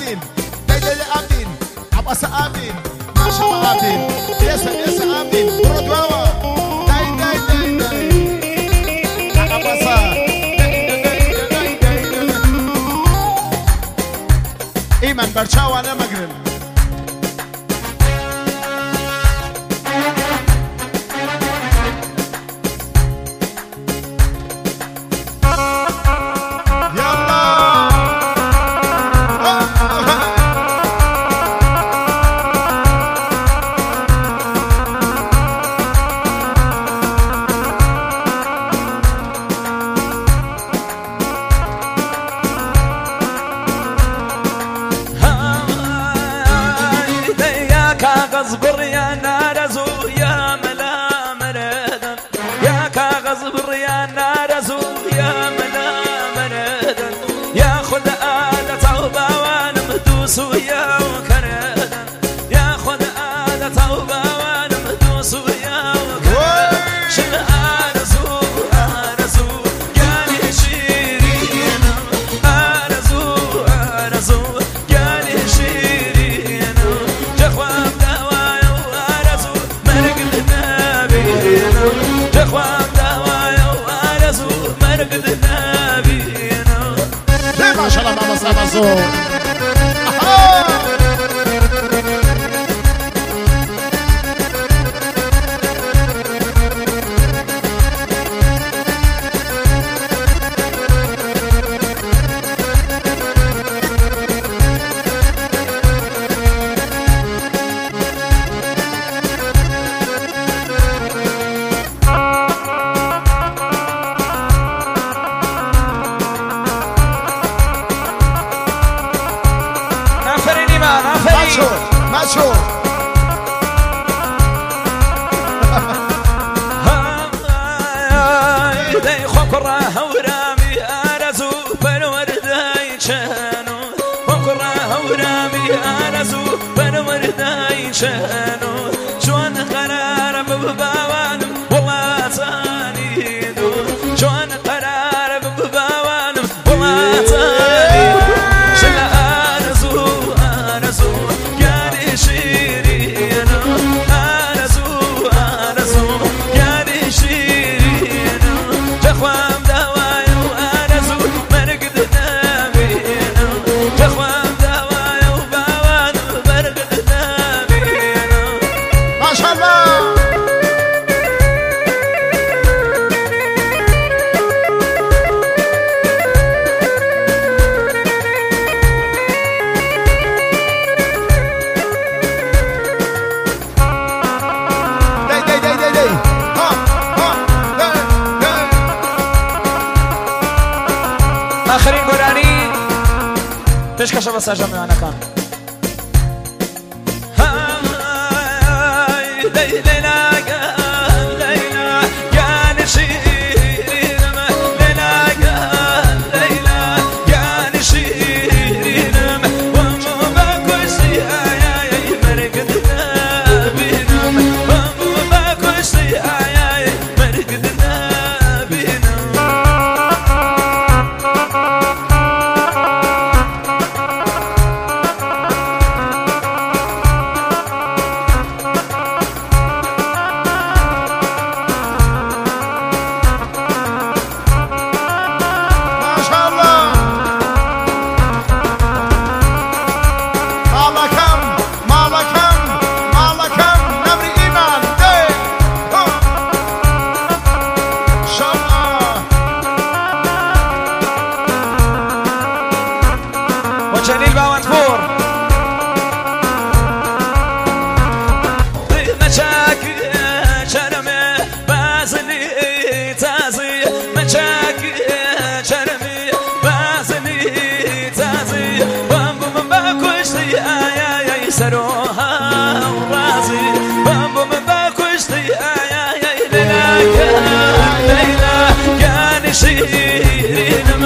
آمین دیدل آمین عباس آمین ماشا آمین یس آمین برو دواوا دی عباسا ایمان برچاوانا مگرن اصبر يا نار زو يا ملا مردا يا كاغصبر يا نار زو يا ملا مردا يا خذ آلة توبة وانا مدوس ويا وكردا يا خذ آلة توبة وانا مدوس ويا وكردا شل انا زو قالي شيرين انا زو قالي شيرين جخوان ما شاء الله بابا سابسو ماشو داي خكرة هورامي أرزو بنورداي شانو خكرة هورامي أرزو بنورداي شانو شوان قرار بباوان والله ثاني دو شوان قرار بباوان والله ثاني شلا أرزو آخرین گرانی تشکش بساجا میانه کن لیلا یا نشیرینم لیلا یا نشیرینم وامو باکشتی آیای مرگد نبینم وامو باکشتی آیای مرگد نبینم جليل باوانفور مشاكل شرمي بازني تازي مشاكل شرمي بازني تازي بامبو من باكوشتي آي سروها ورازي بامبو من باكوشتي آي ليلا يا نشيرين